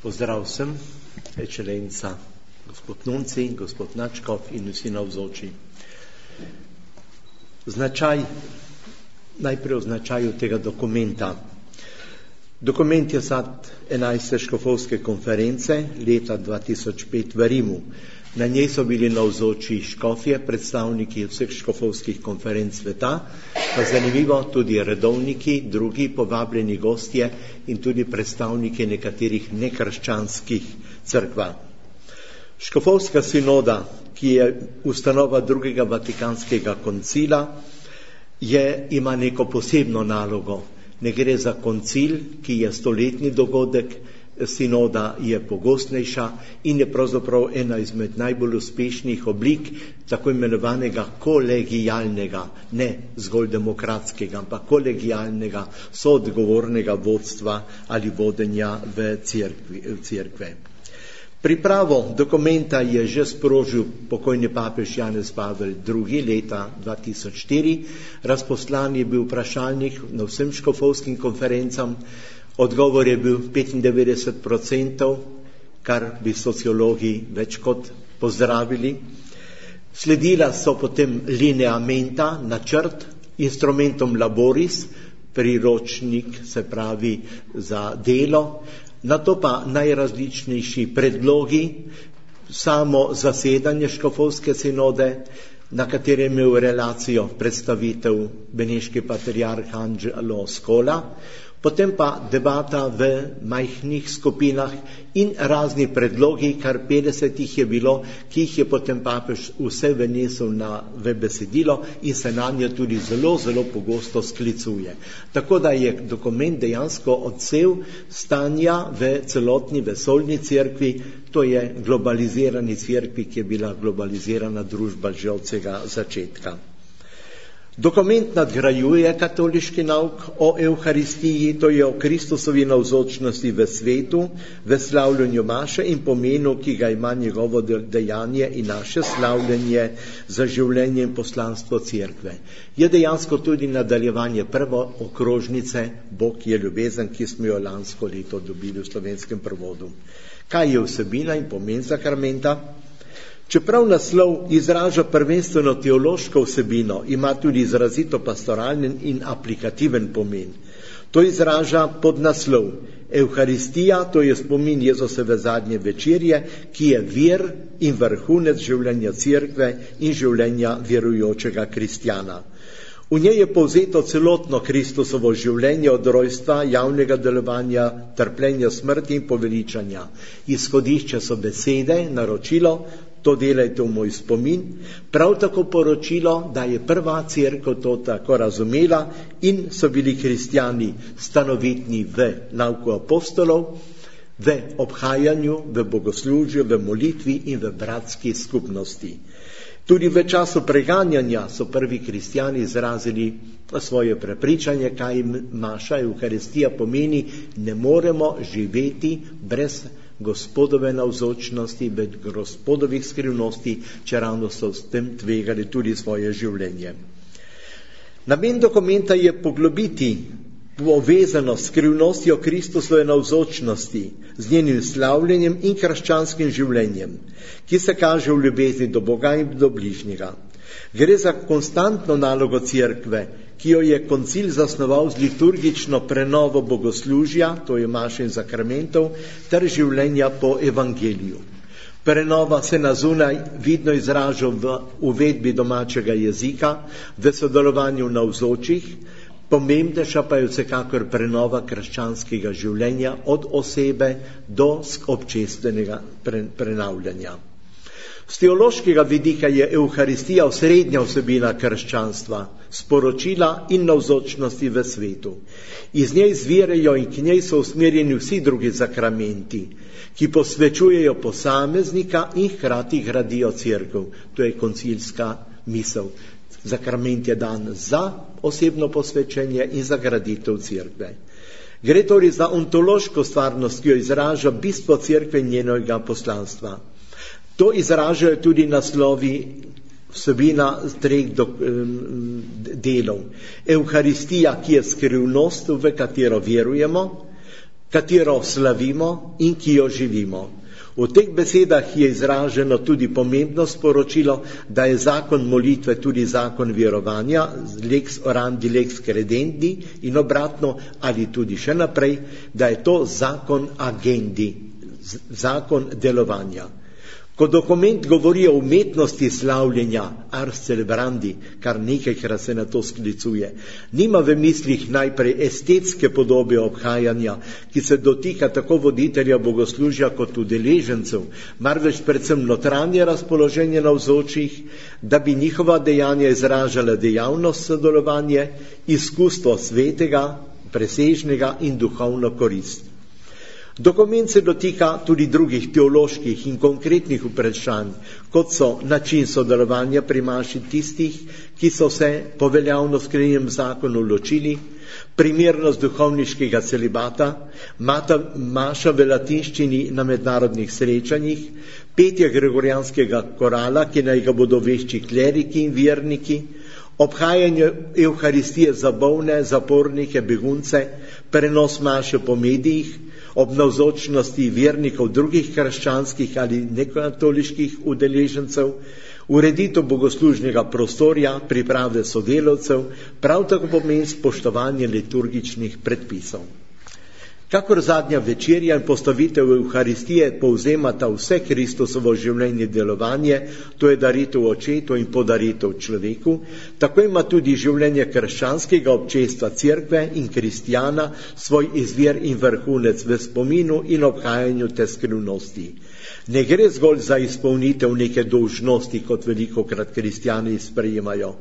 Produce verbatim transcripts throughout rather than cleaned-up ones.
Pozdrav vsem, Excelenca, gospod Nunci, gospod Načkov in vsi navzoči. Značaj, najprej o značaju tega dokumenta. Dokument je sad enajste škofovske konference leta dva tisoč pet v Rimu. Na njej so bili navzoči škofje, predstavniki vseh škofovskih konferenc sveta, pa zanimivo tudi redovniki, drugi povabljeni gostje in tudi predstavniki nekaterih nekrščanskih cerkva. Škofovska sinoda, ki je ustanova drugega vatikanskega koncila, je, ima neko posebno nalogo. Ne gre za koncil, ki je stoletni dogodek, sinoda je pogostnejša in je pravzaprav ena izmed najbolj uspešnih oblik tako imenovanega kolegijalnega, ne zgolj demokratskega, ampak kolegijalnega, soodgovornega vodstva ali vodenja v cerkvi, v cerkve. Pripravo dokumenta je že sprožil pokojni papež Janez Pavel drugi. leta dva tisoč štiri. Razposlan je bil vprašalnik na vsem škofovskim konferencam. Odgovor je bil petindevetdeset procentov, kar bi sociologi več kot pozdravili. Sledila so potem lineamenta, načrt, instrumentum laboris, priročnik, se pravi za delo, nato pa najrazličnejši predlogi, samo zasedanje škofovske sinode, na katerem je imel relacijo predstavitev beneški patriarh Angelo Scola, potem pa debata v majhnih skupinah in razni predlogi, kar petdeset jih je bilo, ki jih je potem papež vse venesel na v besedilo in se na nje tudi zelo, zelo pogosto sklicuje. Tako da je dokument dejansko odsev stanja v celotni vesoljni cerkvi, to je globalizirani cerkvi, ki je bila globalizirana družba že od vsega začetka. Dokument nadgrajuje katoliški nauk o Evharistiji, to je o Kristusovi navzočnosti v svetu, v slavljenju maše in pomenu, ki ga ima njegovo dejanje in naše slavljenje za življenje in poslanstvo cerkve. Je dejansko tudi nadaljevanje prvo okrožnice Bog je ljubezen, ki smo jo lansko leto dobili v slovenskem prevodu. Kaj je vsebina in pomen sakramenta? Čeprav naslov izraža prvenstveno teološko vsebino, ima tudi izrazito pastoralen in aplikativen pomen. To izraža podnaslov Evharistija, to je spomin Jezusove zadnje večerje, ki je vir in vrhunec življenja cerkve in življenja verujočega kristjana. V njej je povzeto celotno Kristusovo življenje od rojstva, javnega delovanja, trpljenja, smrti in poveličanja. Izhodišče so besede, naročilo, to delajte v moj spomin, prav tako poročilo, da je prva cerkev to tako razumela in so bili kristjani stanovitni v nauku apostolov, v obhajanju, v bogoslužju, v molitvi in v bratski skupnosti. Tudi v času preganjanja so prvi kristjani izrazili svoje prepričanje, kaj maša Evharistija pomeni, ne moremo živeti brez Gospodove navzočnosti, brez Gospodovih skrivnosti, če ravno so s tem tvegali tudi svoje življenje. Namen dokumenta je poglobiti povezanost skrivnostjo Kristusove navzočnosti z njenim slavljenjem in krščanskim življenjem, ki se kaže v ljubezni do Boga in do bližnjega. Gre za konstantno nalogo cerkve, ki jo je koncil zasnoval z liturgično prenovo bogoslužja, to je maše in sakramentov, ter življenja po evangeliju. Prenova se na zunaj vidno izraža v uvedbi domačega jezika, v sodelovanju navzočih, pomembnejša pa je vsekakor prenova krščanskega življenja od osebe do občestvenega prenavljanja. Z teološkega vidika je Evharistija osrednja vsebina krščanstva, sporočila in navzočnosti v svetu. Iz nje izvirajo in k njej so usmerjeni vsi drugi sakramenti, ki posvečujejo posameznika in hkrati gradijo cerkev. To je koncilska misel. Sakrament je dan za osebno posvečenje in za graditev cerkve. Gre torej za ontološko stvarnost, ki jo izraža bistvo cerkve in njenega poslanstva. To izražajo tudi naslovi vsebina treh do, delov. Evharistija, ki je skrivnost, v katero verujemo, katero slavimo in ki jo živimo. V teh besedah je izraženo tudi pomembno sporočilo, da je zakon molitve tudi zakon verovanja, lex orandi, lex credendi in obratno, ali tudi še naprej, da je to zakon agendi, zakon delovanja. Ko dokument govori o umetnosti slavljenja, ars celebrandi, kar nekajkrat se na to sklicuje, nima v mislih najprej estetske podobe obhajanja, ki se dotika tako voditelja bogoslužja kot udeležencev, marveč predvsem notranje razpoloženje navzočih, da bi njihova dejanja izražala dejavnost sodelovanje, izkustvo svetega, presežnega in duhovno korist. Dokument se dotika tudi drugih teoloških in konkretnih vprašanj, kot so način sodelovanja pri maši tistih, ki so se po veljavno sklenjenem zakonu ločili, primernost duhovniškega celibata, mata, maša v latinščini na mednarodnih srečanjih, petje gregorijanskega korala, ki naj ga bodo vešči kleriki in verniki, obhajanje evharistije za bolne, zapornike, begunce, prenos maše po medijih, ob navzočnosti vernikov drugih krščanskih ali nekatoliških udeležencev, ureditev bogoslužnega prostorja, priprave sodelavcev, prav tako pomeni spoštovanje liturgičnih predpisov. Kakor zadnja večerja in postavitev Evharistije povzemata vse Kristusovo življenje delovanje, to je daritev očetu in podaritev človeku, tako ima tudi življenje krščanskega občestva cerkve in kristjana svoj izvir in vrhunec v spominu in obhajanju te skrivnosti. Ne gre zgolj za izpolnitev neke dolžnosti, kot velikokrat kristjani sprejemajo.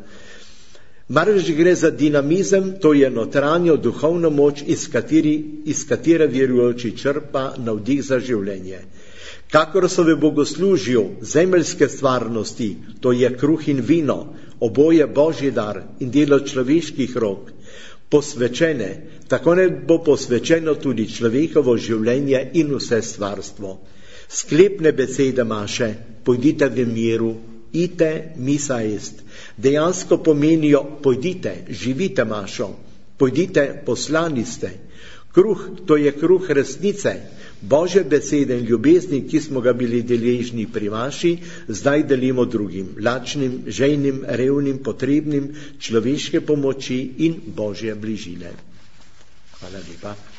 Marveč gre za dinamizem, to je notranjo duhovno moč, iz, kateri, iz katere verujoči črpa navdih za življenje. Kakor so v bogoslužju zemeljske stvarnosti, to je kruh in vino, oboje božji dar in delo človeških rok, posvečene, tako ne bo posvečeno tudi človekovo življenje in vse stvarstvo. Sklepne besede maše, pojdite v miru, ite misa est, dejansko pomenijo pojdite, živite mašo, pojdite, poslani ste. Kruh, to je kruh resnice, Božje besede in ljubezni, ki smo ga bili deležni pri maši, zdaj delimo drugim, lačnim, žejnim, revnim, potrebnim človeške pomoči in Božje bližine. Hvala lepa.